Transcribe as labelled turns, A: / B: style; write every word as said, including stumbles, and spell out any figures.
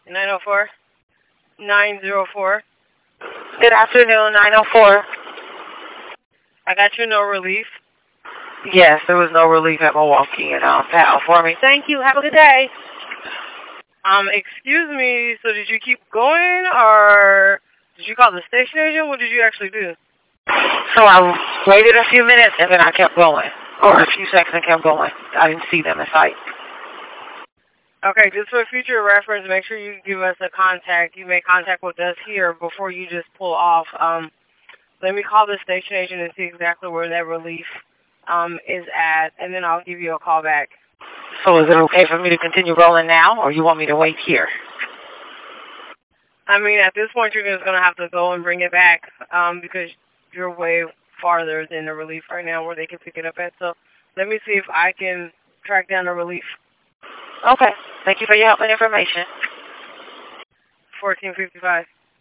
A: nine oh four? nine oh four.
B: Good afternoon, nine oh four.
A: I got you no relief.
B: Yes, there was no relief at Milwaukee and um, Pal for me. Thank you. Have a good day.
A: Um, excuse me, so did you keep going, or did you call the station agent? What did you actually do?
B: So I waited a few minutes, and then I kept going. Or a few seconds and kept going. I didn't see them in sight.
A: Okay, just for future reference, make sure you give us a contact. You make contact with us here before you just pull off. Um, let me call the station agent and see exactly where that relief um, is at, and then I'll give you a call back.
B: So is it okay for me to continue rolling now, or you want me to wait here?
A: I mean, at this point, you're just going to have to go and bring it back um, because you're way farther than the relief right now where they can pick it up at. So let me see if I can track down the relief.
B: Okay. Thank you for your help and information.
A: fourteen fifty-five.